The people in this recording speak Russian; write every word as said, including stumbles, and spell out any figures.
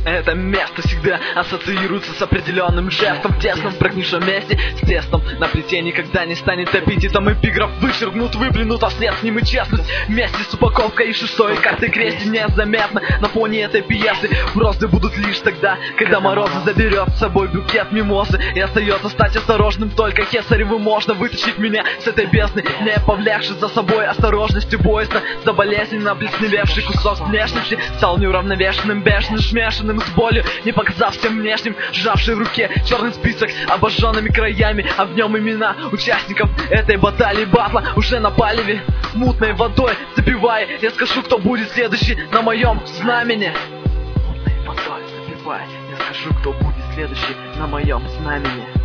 Это место всегда ассоциируется с определенным жестом. В тесном прогнившем месте с тестом на плите никогда не станет аппетитом. Эпиграф вычеркнут, выплюнут, а вслед с ним и честность. Вместе с упаковкой и шестой картой крести незаметно на фоне этой пьесы розы будут лишь тогда, когда морозы заберет с собой букет мимозы. И остается стать осторожным только кесареву. Можно вытащить меня с этой бездны, не повлекши за собой осторожностью боязно. За болезненно плесневевший кусок внешности стал неуравновешенным, бешеным, смешанным с болью, не показав всем внешним, сжавший в руке черный список обожженными краями, а в нем имена участников этой баталии батла уже на палеве, мутной водой запивая. Я скажу, кто будет следующий на моем знамени. Мутной водой запивая, я скажу, кто будет следующий на моем знамени.